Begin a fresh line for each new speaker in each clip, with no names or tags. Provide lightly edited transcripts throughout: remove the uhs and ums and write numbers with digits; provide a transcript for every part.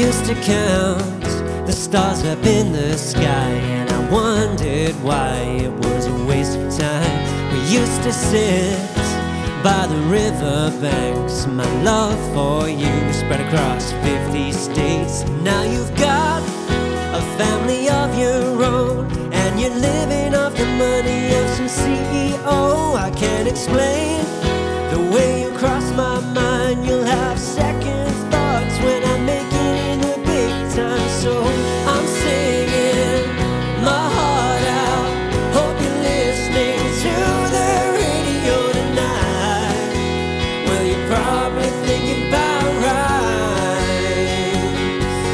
Used to count the stars up in the sky, and I wondered why it was a waste of time. We used to sit by the river banks, my love for you spread across 50 states. Now you've got a family of your own, and you're living off the money of some CEO. I can't explain the way you cross my mind. You'll have second thoughts when I make it in the big time. So I'm singing my heart out. Hope you're listening to the radio tonight. Well, you're probably thinking about rhymes.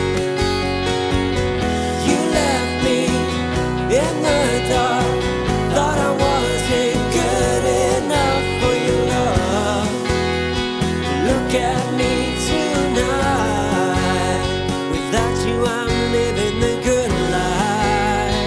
You left me in the dark, thought I wasn't good enough for your love. Look at me tonight. Without you I'm living the good life.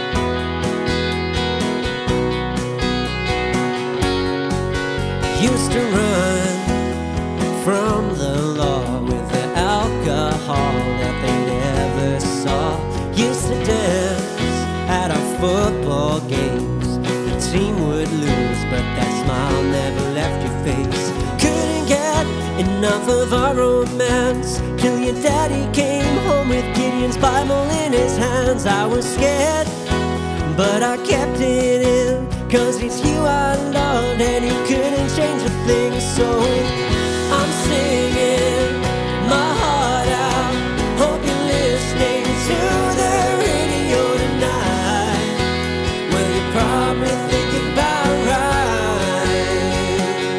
Used to run from the law with the alcohol that they never saw. Used to dance at our football games. The team would lose, but that smile never left your face. Couldn't get enough of our romance till your daddy came home with Gideon's Bible in his hands. I was scared, but I kept it in, 'cause it's you I loved and you couldn't change a thing. So I'm singing my heart out. Hope you're listening to the radio tonight. Well, you're probably thinking about rhymes.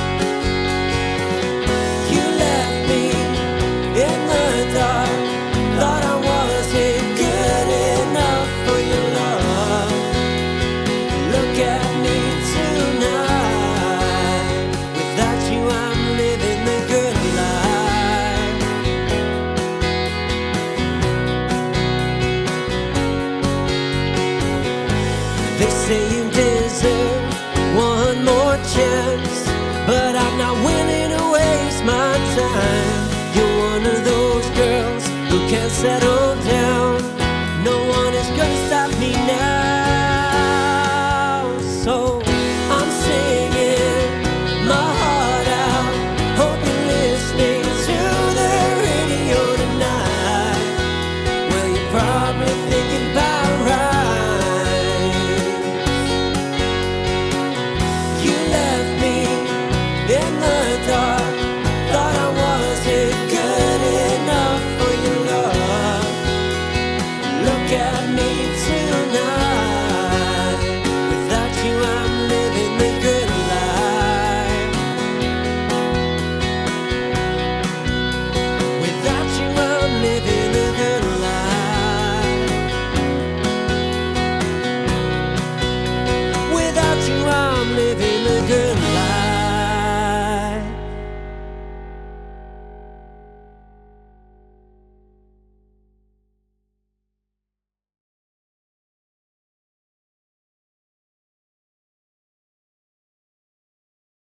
You left me in the dark, thought I wasn't good enough for your love. Look at me tonight. Without you I'm living the good life. They say you deserve one more chance, but I'm not willing to waste my time. You're one of those girls who can't settle down. No one is gonna stop me now. So I'm singing my heart out. Hope you're listening to the radio tonight. Well, you're probably thinking about rhymes. You left me in the dark, thought I wasn't good enough for your love. Look at me